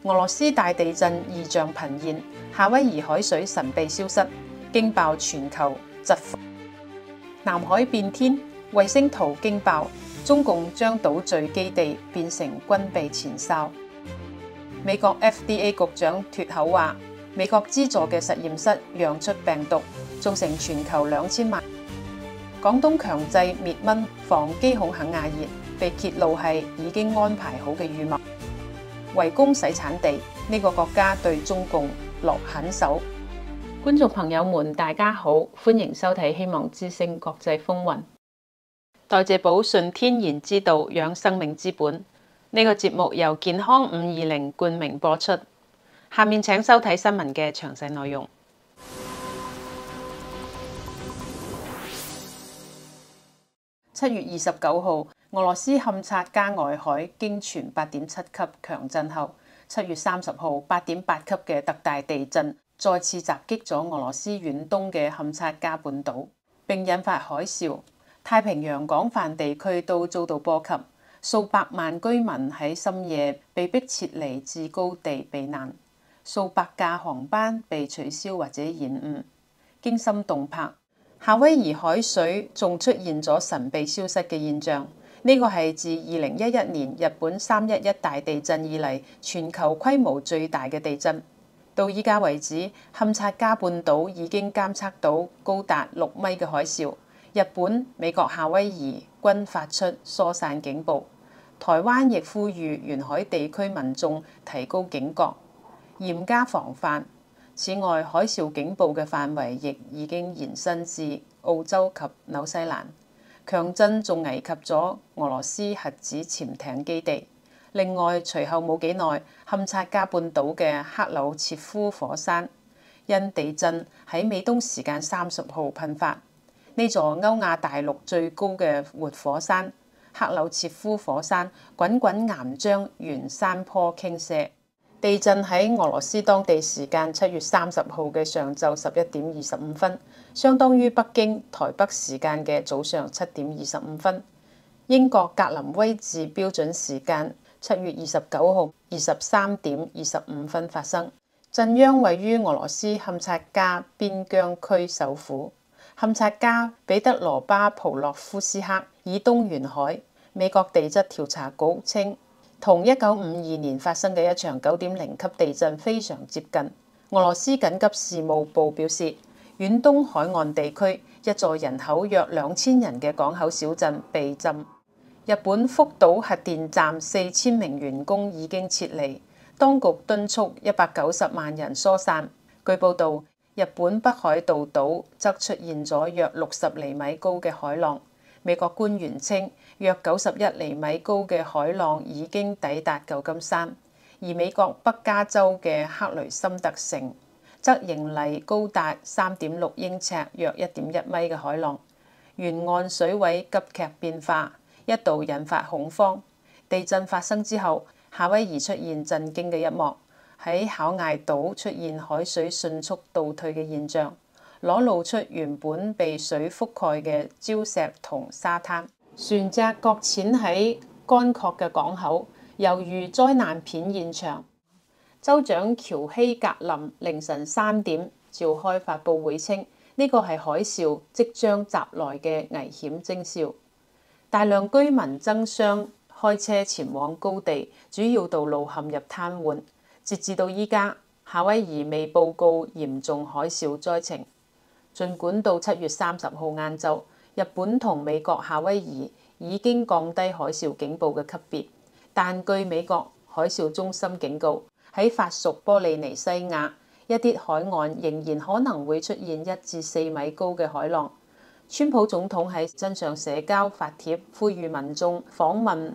俄羅斯大地震異象頻現，夏威夷海水神秘消失，驚爆全球疾火。南海變天，衛星圖驚爆，中共將島嶼基地變成軍備前哨。美國 FDA 局長脫口話，美國資助嘅實驗室釀出病毒，造成全球2000萬。廣東強制滅蚊防饑恐肯亞熱，被揭露係已經安排好嘅預謀。圍攻洗產地，呢個國家對中共落狠手。觀眾朋友們，大家好，歡迎收睇《希望之聲國際風雲》。代謝保純天然之道，養生命之本。呢個節目由健康520冠名播出。下面請收睇新聞嘅詳細內容。7月29號，俄羅斯堪察加外海驚傳8.7級強震後，7月30號8.8級嘅特大地震再次襲擊咗俄羅斯遠東嘅堪察加半島，並引發海嘯。太平洋廣泛地區都遭到波及，數百萬居民喺深夜被迫撤離至高地避難，數百架航班被取消或者延誤。驚心動魄，夏威夷海水仲出現咗神秘消失嘅現象，呢個係自2011年日本311大地震以嚟全球規模最大嘅地震。到依家為止，堪察加半島已經監測到高達6米嘅海嘯。日本、美國夏威夷均發出疏散警報，台灣亦呼籲沿海地區民眾提高警覺，嚴加防範。此外，海嘯警報嘅範圍亦已經延伸至澳洲及紐西蘭。強震仲危及咗俄羅斯核子潛艇基地。另外，隨後冇幾耐，堪察加半島嘅克魯切夫火山因地震喺美東時間30號噴發。呢座歐亞大陸最高嘅活火山克魯切夫火山滾滾岩漿沿山坡傾瀉。地震喺俄羅斯當地時間7月30號嘅上晝11點25分，相當於北京、台北時間嘅早上7點25分。英國格林威治標準時間7月29號23點25分發生。震央位於俄羅斯堪察加邊疆區首府堪察加彼得羅巴普洛夫斯克以東沿海。美國地質調查局稱，同1952年發生嘅一場9.0級地震非常接近。俄羅斯緊急事務部表示，遠東海岸地區一座人口約2000人嘅港口小鎮被震。日本福島核電站4000名員工已經撤離，當局敦促190萬人疏散。據報道，日本北海道島則出現咗約60厘米高嘅海浪。美國官員稱，約91厘米高嘅海浪已經抵達舊金山，而美國北加州嘅克雷森特城則迎嚟高達3.6英尺、約1.1米嘅海浪。沿岸水位急劇變化，一度引發恐慌。地震發生之後，夏威夷出現震驚嘅一幕，喺考艾島出現海水迅速倒退嘅現象，裸露出原本被水覆蓋嘅礁石同沙灘。船隻擱淺喺乾涸嘅港口，猶如災難片現場。州長喬希格林凌晨3點召開發佈會稱，呢個係海嘯即將襲來嘅危險徵兆。大量居民爭相開車前往高地，主要道路陷入癱瘓。截至到依家，夏威夷未報告嚴重海嘯災情。儘管到7月30號晏晝，日本同美國夏威夷已經降低海嘯警報嘅級別，但據美國海嘯中心警告，喺法屬波利尼西亞一啲海岸仍然可能會出現1至4米高嘅海浪。川普總統喺真相社交發帖，呼籲民眾訪問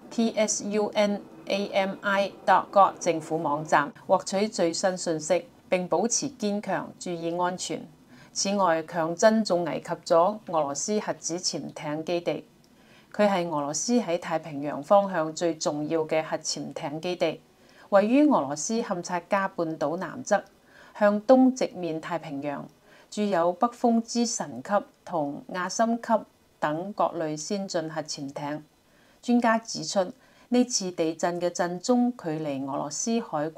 tsunami.gov 政府網站，獲取最新信息，並保持堅強，注意安全。此外，強震仲危及咗俄羅斯核子潛艇基地，佢係俄羅斯喺太平洋方向最重要嘅核潛艇基地，位於俄羅斯堪察加半島南側，向東直面太平洋。駐有北風之神級同亞森級等各類先進核潛艇。專家指出，呢次地震嘅震中距離俄羅斯海軍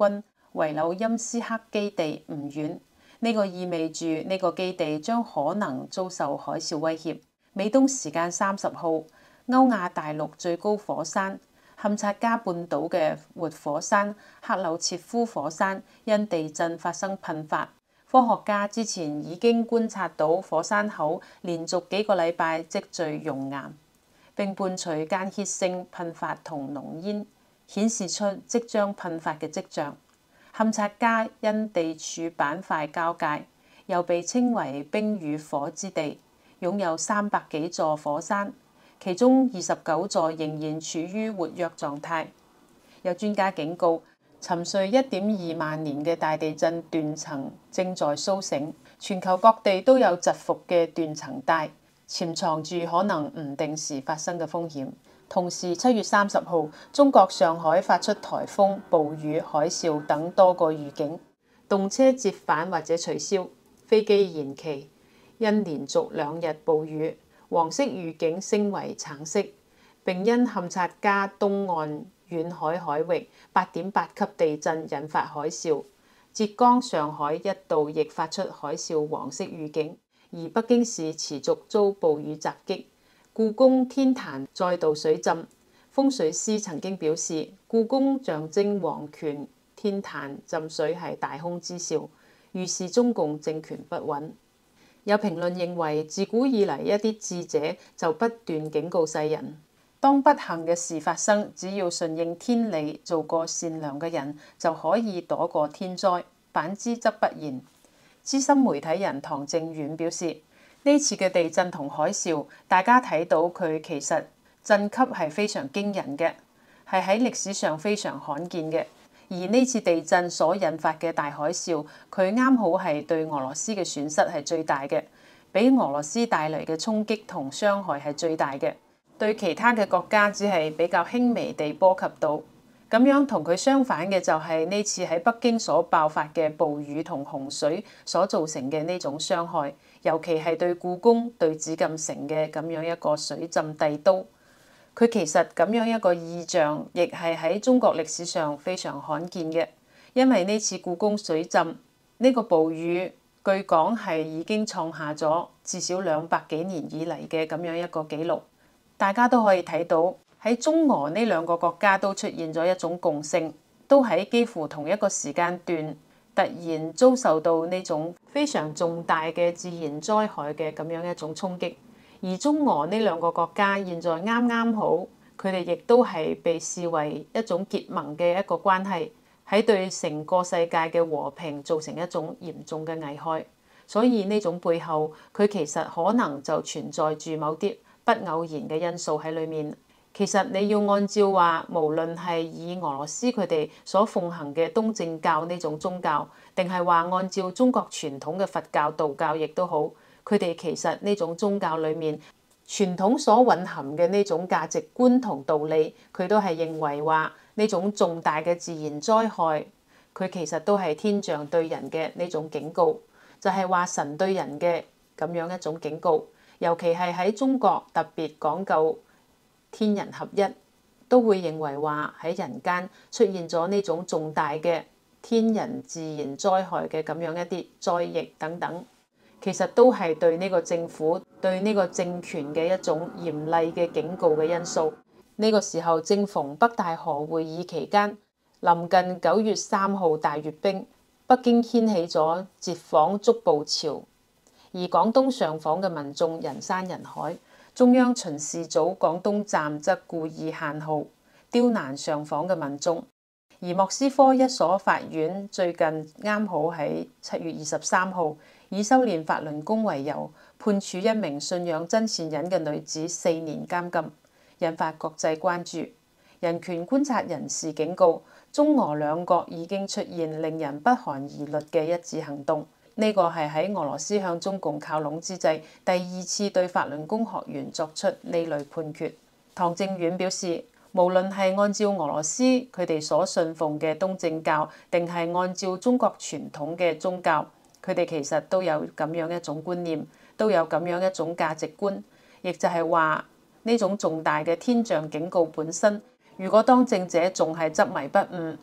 維紐欽斯克基地唔遠。呢個意味住呢個基地將可能遭受海嘯威脅。美東時間30號，歐亞大陸最高火山堪察加半島嘅活火山克魯切夫火山因地震發生噴發。科學家之前已經觀察到火山口連續幾個禮拜積聚熔岩，並伴隨間歇性噴發同濃煙，顯示出即將噴發嘅跡象。堪察加因地處板塊交界，又被稱為冰與火之地，擁有300幾座火山，其中29座仍然處於活躍狀態。有專家警告，沉睡1.2萬年嘅大地震斷層正在甦醒，全球各地都有蟄伏嘅斷層帶，潛藏住可能唔定時發生嘅風險。同時7月30號，中國上海發出颱風、暴雨、海嘯等多個預警，動車折返或者取消，飛機延期。因連續2日暴雨，黃色預警升為橙色，並因堪察加東岸遠海海域8.8級地震引發海嘯。浙江、上海一度亦發出海嘯黃色預警，而北京市持續遭暴雨襲擊。故宮天壇再度水浸，風水師曾經表示，故宮象徵皇權天壇浸水係大凶之兆，預示中共政權不穩。有評論認為，自古以嚟一啲智者就不斷警告世人，當不幸嘅事發生，只要順應天理，做個善良嘅人，就可以躲過天災。反之則不然。資深媒體人唐正遠表示，呢次嘅地震同海嘯，大家睇到佢其實震級係非常驚人嘅，係喺歷史上非常罕見嘅。而呢次地震所引發嘅大海嘯，佢啱好係對俄羅斯嘅損失係最大嘅，俾俄羅斯帶嚟嘅衝擊同傷害係最大嘅。對其他嘅國家只係比較輕微地波及到。咁樣同佢相反嘅就係呢次喺北京所爆發嘅暴雨同洪水所造成嘅呢種傷害，尤其係對故宮、對紫禁城嘅咁樣一個水浸帝都。佢其實咁樣一個異象，亦係喺中國歷史上非常罕見嘅，因為呢次故宮水浸呢個暴雨，據講係已經創下咗至少200幾年以嚟嘅咁樣一個紀錄。大家都可以睇到，喺中俄呢兩個國家都出現咗一種共性，都喺幾乎同一個時間段突然遭受到呢種非常重大嘅自然災害嘅咁樣一種衝擊。而中俄呢兩個國家現在啱啱好，佢哋亦都係被視為一種結盟嘅一個關係，喺對成個世界嘅和平造成一種嚴重嘅危害。所以呢種背後，佢其實可能就存在住某啲不偶然嘅因素喺裡面。其實你要按照話，無論係以俄羅斯佢哋所奉行嘅東正教呢種宗教，定係話按照中國傳統嘅佛教、道教亦都好，佢哋其實呢種宗教裡面傳統所蘊含嘅呢種價值觀同道理，佢都係認為話呢種重大嘅自然災害，佢其實都係天象對人嘅呢種警告，就係話神對人嘅咁樣一種警告。尤其係喺中國特別講究天人合一，都會認為話喺人間出現咗呢種重大嘅天人自然災害嘅咁樣一啲災疫等等，其實都係對呢個政府、對呢個政權嘅一種嚴厲嘅警告嘅因素。呢個時候正逢北戴河會議期間，臨近9月3號大閱兵，北京掀起咗捷訪捉捕潮，而廣東上訪嘅民眾人山人海。中央巡視組廣東站則故意限號，刁難上訪嘅民眾。而莫斯科一所法院最近啱好喺7月23號，以修煉法輪功為由，判處一名信仰真善忍嘅女子4年監禁，引發國際關注。人權觀察人士警告，中俄兩國已經出現令人不寒而栗嘅一致行動。呢個係喺俄羅斯向中共靠攏之際，第2次對法輪功學員作出呢類判決。唐正遠表示，無論係按照俄羅斯佢哋所信奉嘅東正教，定係按照中國傳統嘅宗教，佢哋其實都有咁樣一種觀念，都有咁樣一種價值觀，亦就係話呢種重大嘅天象警告本身，如果當政者仲係執迷不悟，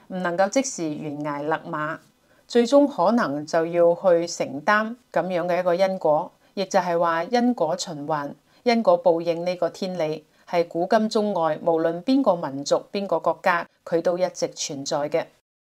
唔能夠即時懸崖勒馬，最終可能就要去承擔咁樣嘅一個因果，亦就係話因果循環、因果報應呢個天理係古今中外無論邊個民族、邊個國家，佢都一直存在嘅。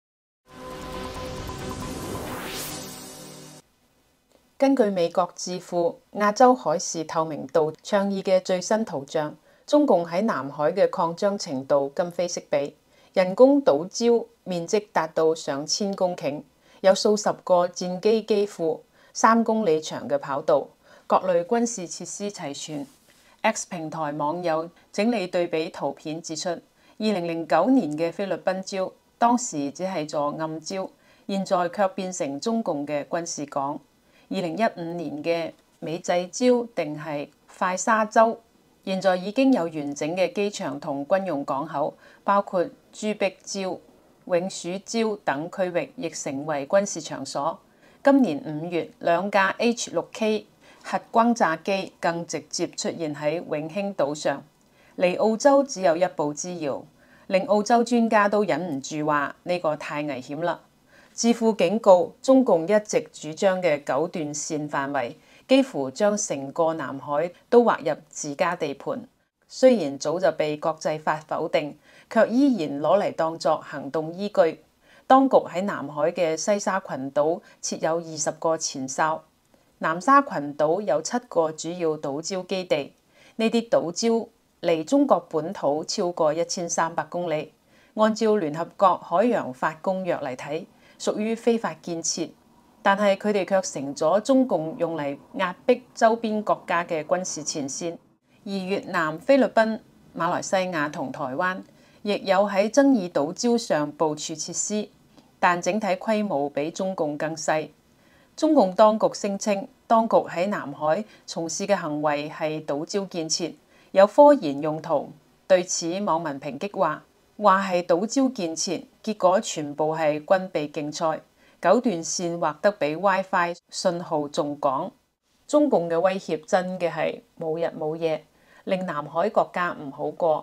根據美國智庫亞洲海事透明度倡議嘅最新圖像，中共喺南海嘅擴張程度今非昔比，人工島礁面積達到上千公頃，有數十個戰機機庫，3公里長嘅跑道，各類軍事設施齊全。X 平台網友整理對比圖片指出，2009年嘅菲律賓礁當時只係座暗礁，現在卻變成中共嘅軍事港。2015年嘅美濟礁定係快沙洲，現在已經有完整嘅機場同軍用港口，包括朱碧礁、永暑礁等區域亦成為軍事場所。今年5月，2架 H-6K 核轟炸機更直接出現喺永興島上，離澳洲只有1步之遙，令澳洲專家都忍唔住話呢個太危險啦。智庫警告，中共一直主張嘅9段線範圍，幾乎將成個南海都劃入自家地盤。雖然早就被國際法否定，卻依然攞嚟當作行動依據。當局喺南海嘅西沙群島設有20個前哨，南沙群島有7個主要島礁基地。呢啲島礁離中國本土超過1300公里，按照聯合國海洋法公約嚟睇，屬於非法建設，但係佢哋卻成咗中共用嚟壓迫周邊國家嘅軍事前線。而越南、菲律賓、馬來西亞同台灣亦有喺爭議島礁上部署設施，但整體規模比中共更細。中共當局聲稱，當局喺南海從事嘅行為係島礁建設，有科研用途。對此，網民抨擊話係島礁建設，結果全部係軍備競賽。9段線畫得比 WiFi 信號仲廣。中共嘅威脅真嘅係冇日冇夜，令南海國家唔好過。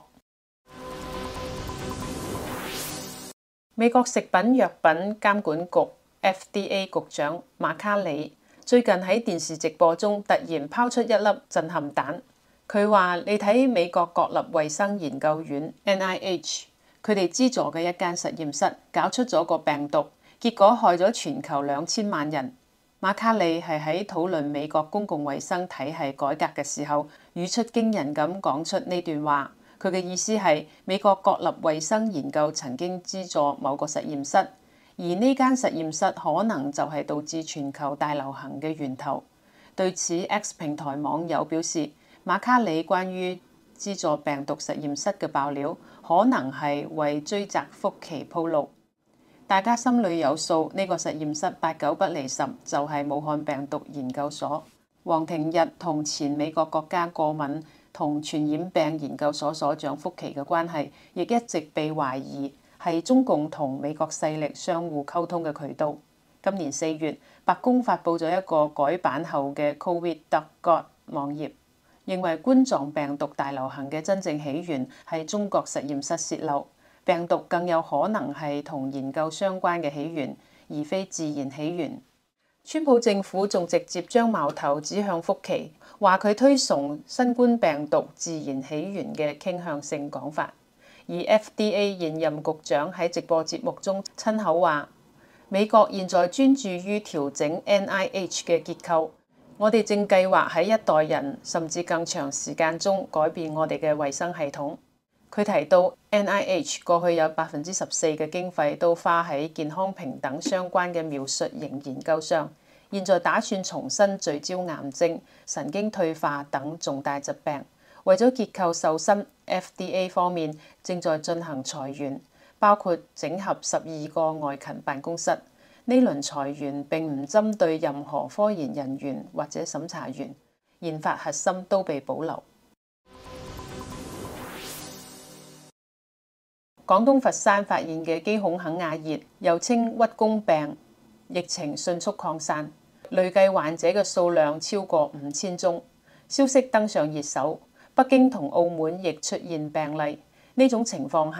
美國食品藥品監管局 FDA 局長馬卡里最近喺電視直播中突然拋出一粒震撼彈。佢話：你睇美國國立衛生研究院 NIH， 佢哋資助嘅一間實驗室搞出咗個病毒，結果害咗全球2000萬人。馬卡里係喺討論美國公共衛生體系改革嘅時候，語出驚人咁講出呢段話。佢嘅意思係美國國立衛生研究曾經資助某個實驗室，而呢間實驗室可能就係導致全球大流行嘅源頭。對此 X 平台網友表示，馬卡里關於資助病毒實驗室嘅爆料，可能係為追責福奇鋪路。大家心裏有數，呢個實驗室8九不離10就係武漢病毒研究所。黃廷日同前美國國家過敏同傳染病研究所所長福奇嘅關係，亦一直被懷疑係中共同美國勢力相互溝通嘅渠道。今年4月，白宮發布咗一個改版後嘅 COVID.gov 網頁，認為冠狀病毒大流行嘅真正起源係中國實驗室洩漏，病毒更有可能係同研究相關嘅起源，而非自然起源。川普政府仲直接將矛頭指向福奇，話佢推崇新冠病毒自然起源嘅傾向性講法。而 FDA 現任局長喺直播節目中親口話：美國現在專注於調整 NIH 嘅結構，我哋正計劃喺一代人甚至更長時間中改變我哋嘅衛生系統。佢提到 NIH 過去有14%嘅經費都花喺健康平等相關嘅描述型研究上，現在打算重新聚焦癌症、神經退化等重大疾病。為咗結構瘦身 ，FDA 方面正在進行裁員，包括整合12個外勤辦公室。呢輪裁員並唔針對任何科研人員或者審查員，研發核心都被保留。廣東佛山發現嘅肌孔肯亞熱，又稱屈公病，疫情迅速擴散，累計患者嘅數量超過5000宗。消息登上熱搜，北京同澳門亦出現病例。呢種情況下，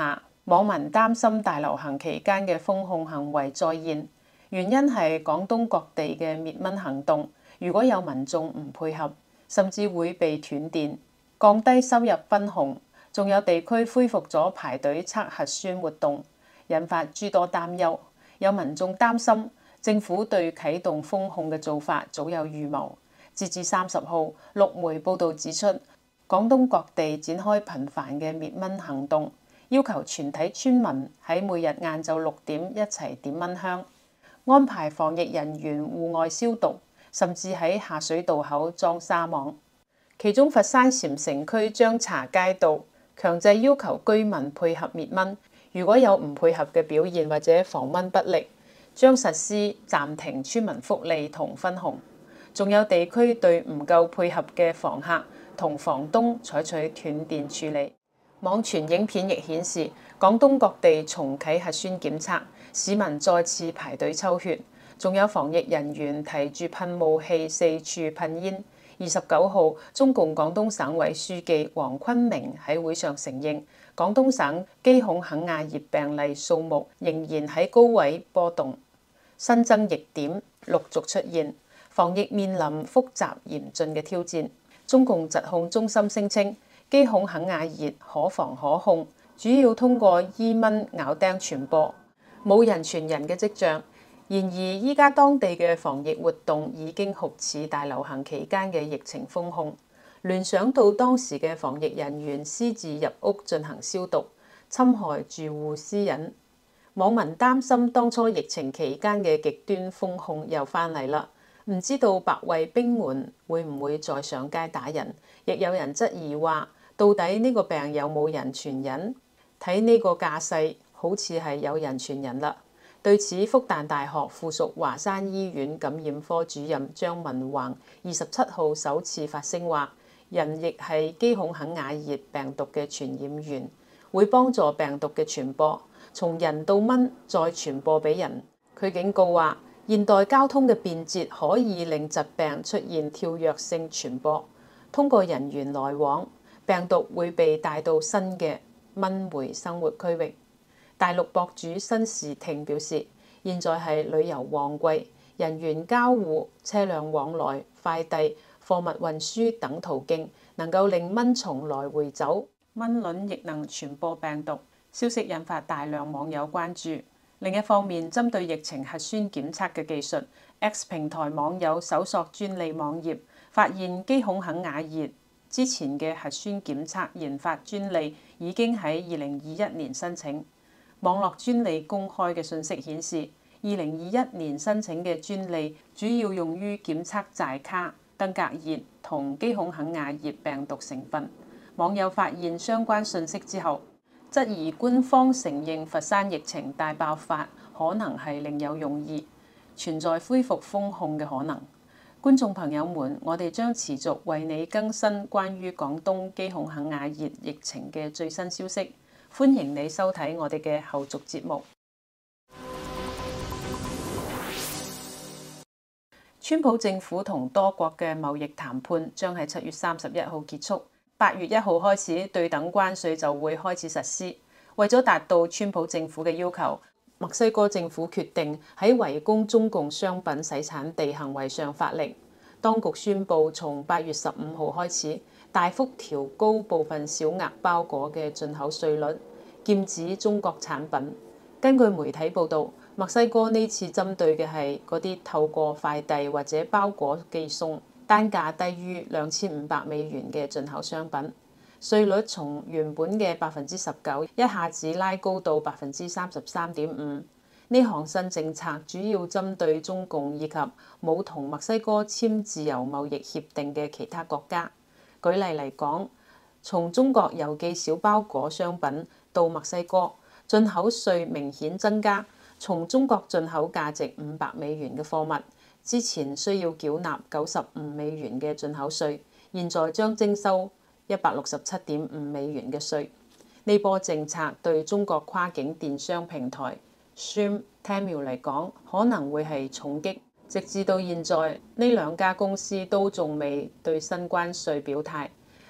網民擔心大流行期間嘅封控行為再現，原因係廣東各地嘅滅蚊行動，如果有民眾唔配合，甚至會被斷電，降低收入分紅。仲有地區恢復咗排隊測核酸活動，引發諸多擔憂。有民眾擔心政府對啟動封控嘅做法早有預謀。截至30號，6媒報導指出，廣東各地展開頻繁嘅滅蚊行動，要求全體村民喺每日晏晝6點一齊點蚊香，安排防疫人員戶外消毒，甚至喺下水道口裝紗網。其中佛山禪城區張槎街道強制要求居民配合滅蚊，如果有唔配合嘅表現或者防蚊不力，將實施暫停村民福利同分紅。仲有地區對唔夠配合嘅房客同房東採取斷電處理。網傳影片亦顯示，廣東各地重啟核酸檢測，市民再次排隊抽血，仲有防疫人員提住噴霧器四處噴煙。29號，中共廣東省委書記黃坤明喺會上承認，廣東省基孔肯亞熱病例數目仍然喺高位波動，新增疫點陸續出現，防疫面臨複雜嚴峻嘅挑戰。中共疾控中心聲稱，基孔肯亞熱可防可控，主要通過伊蚊咬叮傳播，冇人傳人嘅跡象。然而，依家當地嘅防疫活動已經酷似大流行期間嘅疫情封控，聯想到當時嘅防疫人員私自入屋進行消毒，侵害住戶私隱。網民擔心當初疫情期間嘅極端封控又返嚟啦，唔知道白衛兵們會唔會再上街打人？亦有人質疑話，到底呢個病有冇人傳人？睇呢個架勢，好似係有人傳人啦。對此，復旦大學附屬華山醫院感染科主任張文宏27號首次發聲話：人亦係基孔肯亞熱病毒嘅傳染源，會幫助病毒嘅傳播，從人到蚊再傳播俾人。佢警告話：現代交通嘅便捷可以令疾病出現跳躍性傳播，通過人員來往，病毒會被帶到新嘅蚊媒生活區域。大陸博主新視聽表示，現在係旅遊旺季，人員交互、車輛往來、快遞、貨物運輸等途徑能夠令蚊蟲來回走，蚊卵亦能傳播病毒。消息引發大量網友關注。另一方面，針對疫情核酸檢測嘅技術 ，X 平台網友搜索專利網頁，發現基孔肯亞熱之前嘅核酸檢測研發專利已經喺2021年申請。網絡專利公開嘅信息顯示，2021年申請嘅專利主要用於檢測寨卡、登革熱同基孔肯亞熱病毒成分。網友發現相關信息之後，質疑官方承認佛山疫情大爆發可能係另有用意，存在恢復封控嘅可能。觀眾朋友們，我哋將持續為你更新關於廣東基孔肯亞熱疫情嘅最新消息。歡迎你收睇我哋嘅後續節目。川普政府同多國嘅貿易談判將喺7月31號結束，8月1號開始對等關稅就會開始實施。為咗達到川普政府嘅要求，墨西哥政府決定喺圍攻中共商品洗產地行為上發力。當局宣布從8月15號開始，大幅調高部分小額包裹嘅進口稅率，劍指中國產品。根據媒體報導，墨西哥呢次針對嘅係嗰啲透過快遞或者包裹寄送，單價低於2500美元嘅進口商品，稅率從原本嘅19%一下子拉高到33.5%。呢項新政策主要針對中共以及冇同墨西哥簽自由貿易協定嘅其他國家。舉例嚟講，從中國郵寄小包裹商品到墨西哥，進口稅明顯增加。從中國進口價值500美元嘅貨物，之前需要繳納95美元嘅進口稅，現在將徵收167.5美元嘅稅。呢波政策對中國跨境電商平台 Shein、Temu 嚟講，可能會係重擊。直至到現在，呢兩家公司都仲未對新關稅表態。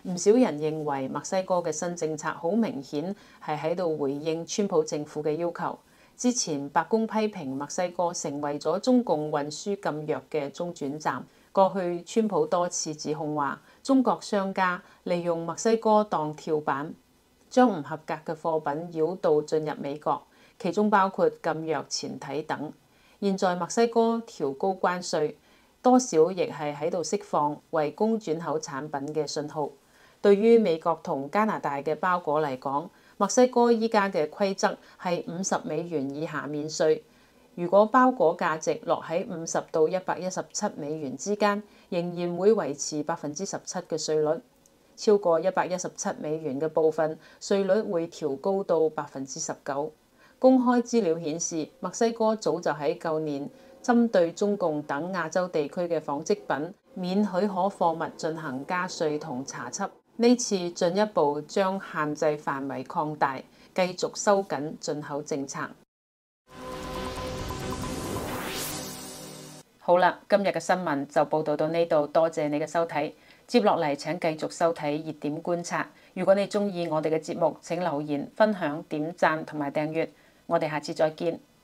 唔少人認為墨西哥嘅新政策好明顯係喺度回應川普政府嘅要求。之前白宮批評墨西哥成為咗中共運輸禁藥嘅中轉站。過去川普多次指控話中國商家利用墨西哥當跳板，將唔合格嘅貨品繞道進入美國，其中包括禁藥前體等。現在墨西哥調高關稅，多少亦係喺度釋放為供轉口產品嘅信號。對於美國同加拿大嘅包裹嚟講，墨西哥依家嘅規則係$50以下免稅。如果包裹價值落喺50到$117之間，仍然會維持17%嘅稅率。超過$117嘅部分，稅率會調高到19%。公開資料顯示，墨西哥早就喺舊年針對中共等亞洲地區嘅紡織品免許可貨物進行加稅同查緝。呢次進一步將限制範圍擴大，繼續收緊進口政策。好啦，今日嘅新聞就報道到呢度，多謝你嘅收睇。接落嚟請繼續收睇熱點觀察。如果你鍾意我哋嘅節目，請留言、分享、點讚同埋訂閱。我哋下次再見。